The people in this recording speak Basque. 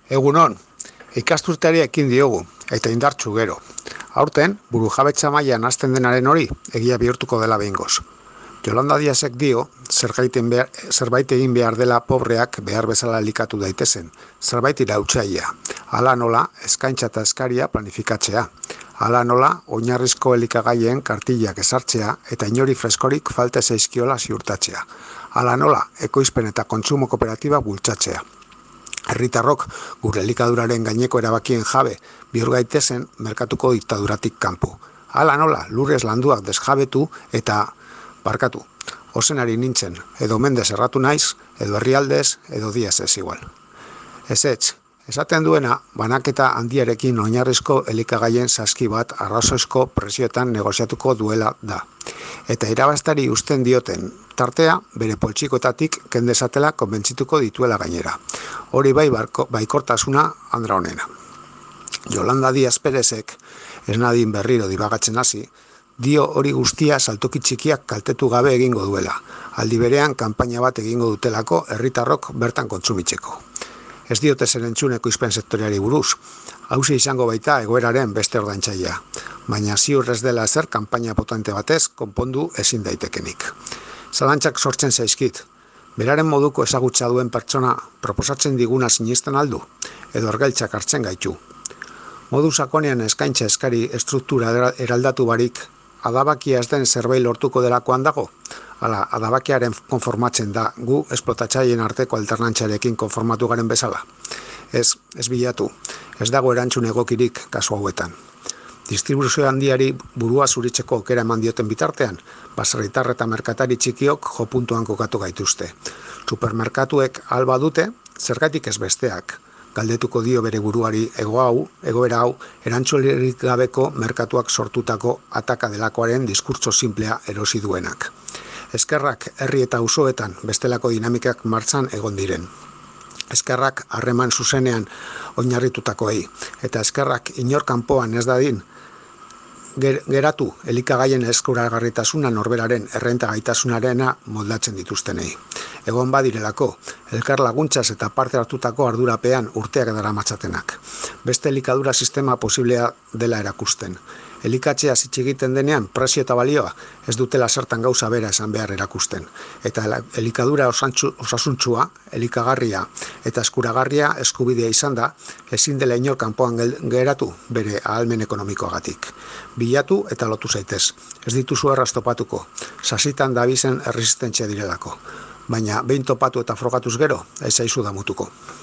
Egunon, ikasturteari ekin diogu, eta indartsu gero. Aurten, burujabetza mailan hasten denaren hori, egia bihurtuko dela behingoz. Yolanda Díazek dio, zerbait egin behar dela pobreak behar bezala elikatu daitezen, zerbait irautzaia. Hala nola, eskaintza eta eskaria planifikatzea. Hala nola, oinarrizko elikagaien kartillak ezartzea eta inori freskorik falta zaizkiola ziurtatzea. Hala nola, ekoizpen eta kontsumo kooperatiba bultzatzea. Herritarrok gure elikaduraren gaineko erabakien jabe bihur gaitezen merkatuko diktaduratik kanpo. Hala nola, lurrez landuak desjabetu eta barkatu. Ozenari nintzen, edo mendez erratu naiz, edo herrialdez, edo Díaz ez igual. Esaten duena, banaketa handiarekin oinarrizko elikagaien saski bat arrazoizko prezioetan negoziatuko duela da. Eta irabaztari usten dioten tartea bere poltsikoetatik kendezatela konbentzituko dituela gainera. Hori bai baikortasuna andra honena. Yolanda Díaz Perezek, ez nadin berriro dibagatzen hasi, dio hori guztia saltoki txikiak kaltetu gabe egingo duela. Aldi berean kanpaina bat egingo dutelako herritarrok bertan kontsumitzeko. Ez diote zer entzun ekoizpen sektoreari buruz. Hauxe izango baita egoeraren beste ordaintzailea. Baina ziur ez dela ezer kanpaina potente batez konpondu ezin daitekenik. Zalantzak sortzen zaizkit. Beraren moduko ezagutza duen pertsona proposatzen diguna sinesten aldu, edo argailtzak hartzen gaitu. Modu sakonean eskaintza eskari estruktura eraldatu barik, adabakia ez den zerbait lortuko delakoan dago? Hala, adabakiaren konformatzen da, gu esplotatzaileen arteko alternantzarekin konformatu garen bezala. Ez bilatu, ez dago erantzun egokirik kasu hauetan. Distribuzio handiari burua zuritzeko aukera eman dioten bitartean, baserritar eta merkatari txikiok jo puntuan kokatu gaituzte. Supermerkatuek alba dute, zergatik ez besteak. Galdetuko dio bere buruari egoera hau, erantzulerik gabeko merkatuak sortutako ataka delakoaren diskurtso simplea erosi duenak. Eskerrak herri eta auzoetan bestelako dinamikak martxan egon diren. Eskerrak harreman zuzenean oinarritutakoei, eta eskerrak inor kanpoan ez dadin geratu elikagaien eskuragarritasuna norberaren errenta gaitasunarena moldatzen dituztenei. Egon badirelako, elkar laguntzaz eta parte hartutako ardurapean urteak daramatzatenak. Beste elikadura sistema posiblea dela erakusten. Elikatzea egiten denean prezio eta balioa ez dutela zertan gauza bera esan behar erakusten. Eta elikadura osasuntsua, elikagarria eta eskuragarria eskubidea izan da, ezin dela inor kanpoan geratu bere ahalmen ekonomikoagatik. Bilatu eta lotu zaitez. Ez dituzu erraz topatuko, sasitan dabizen erresistentzia direlako. Baina behin topatu eta frogatuz gero, ez zaizu damutuko.